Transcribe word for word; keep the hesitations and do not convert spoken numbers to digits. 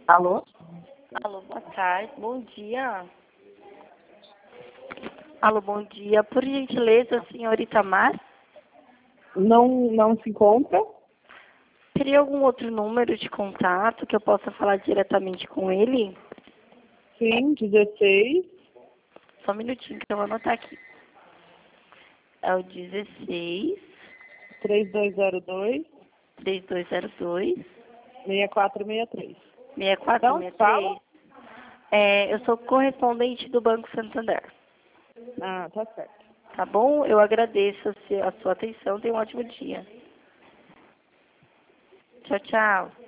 Alô? Alô, boa tarde, bom dia. Alô, bom dia. Por gentileza, senhorita Mar? Não, não se encontra? Teria algum outro número de contato que eu possa falar diretamente com ele? Sim, dezesseis. Só um minutinho que eu vou anotar aqui. É o dezesseis, três dois zero dois, três dois zero dois, seis quatro seis três. seis quatro Não seis fala? três. É, eu sou correspondente do Banco Santander. Ah, tá certo. Tá bom? Eu agradeço a se- a sua atenção. Tenha um ótimo dia. Tchau, tchau.